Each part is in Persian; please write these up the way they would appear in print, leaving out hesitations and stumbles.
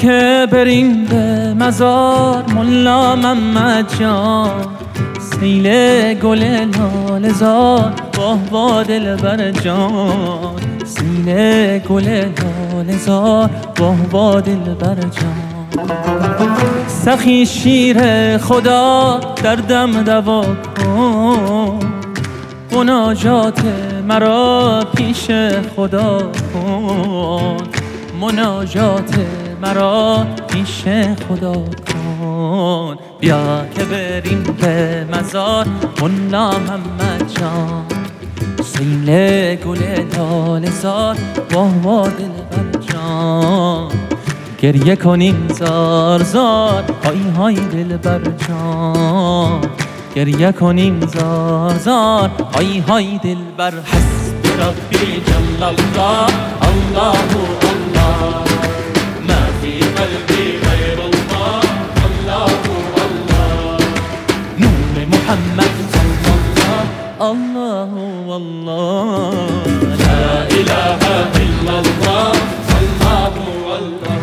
که بریم به مزار ملا محمد جان، سیل گل لاله زار واه وا دلبر جان، سیل گل لاله زار واه وا دلبر جان. سخی شیر خدا دردم دوا کن، مناجات مرا پیش خدا کن، مناجات مرا پیش خدا کن. بیا که بریم به مزار ملا محمد جان، سیل گل لاله زار واه وا دلبر جان. گریه کنیم زار زار های های دلبر جان، گریه کنیم زار زار های های دلبر. حسبی ربی جل الله، الله الله، ما فی قلبی غیر الله، الله الله، نور محمد صلی الله، الله الله، لا اله الا الله، الله الله.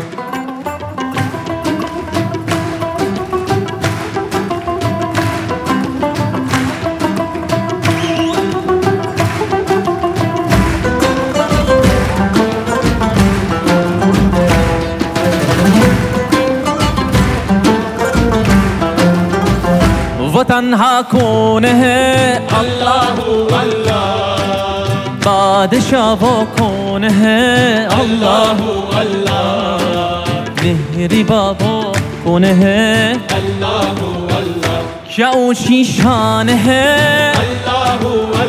वतन हा कौन है अल्लाह अल्लाह, बादशाह वो कौन है अल्लाह अल्लाह, मेहरी बाबो कौन है अल्लाह अल्लाह, क्या ऊंची शान है अल्लाह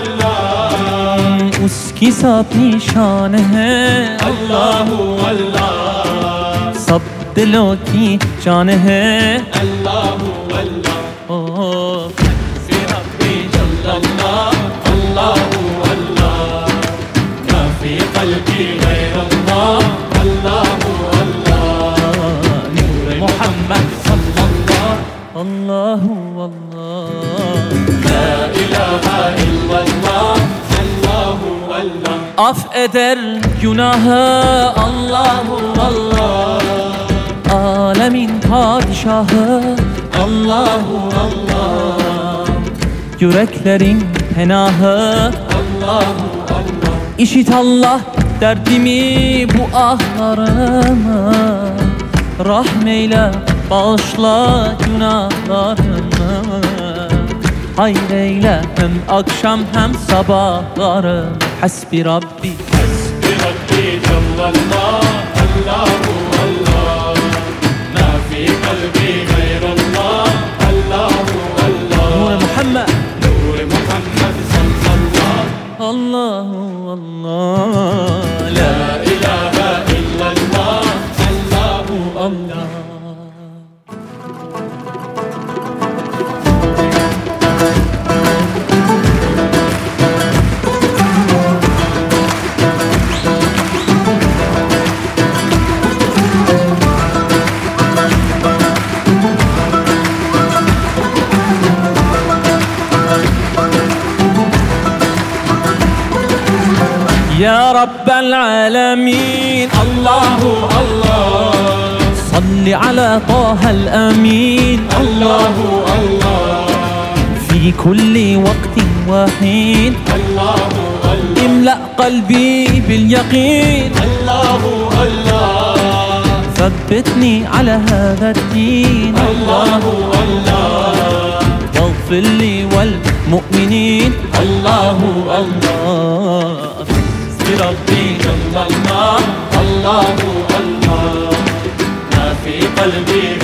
अल्लाह, उसकी सब निशान है अल्लाह अल्लाह, सब दिलों की जान है अल्लाह अल्लाह। حسبي ربي جل الله، الله الله، ما في قلبي غير الله، الله الله، نور محمد صلى الله، الله الله، لا إله إلا الله، الله الله. Af eder günahı Allah Allah, alemin padişahı Allah Allah, yüreklerin penahı Allah Allah. İşit Allah derdimi bu ahlarımı, rahmeyle bağışla günahlarımı, hayreyle hem akşam hem sabahlarım. Hasbi Rabbi, Hasbi Rabbi Cellallah, Allahu Allah, ma fi kalbi gayrullah, Allahu Allah, Nur Muhammed, Nur Muhammed sallallahu, Allahu Allah, la ilahe illallah, Allahu Allah. يا رب العالمين الله الله، صل على طه الأمين الله الله، في كل وقت وحين الله الله، املأ قلبي باليقين الله الله، ثبتني على هذا الدين الله الله، واغفر لي والمؤمنين الله الله. ربي جل الله، الله الله، ما في قلبي